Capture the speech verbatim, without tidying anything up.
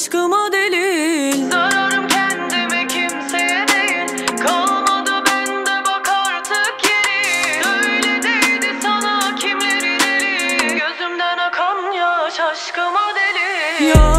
aşkıma delil. Zararım kendime, kimseye değil. Kalmadı bende bak artık yeri. Öyle değdi sana kimleri deli. Gözümden akan yaş aşkıma delil. Ya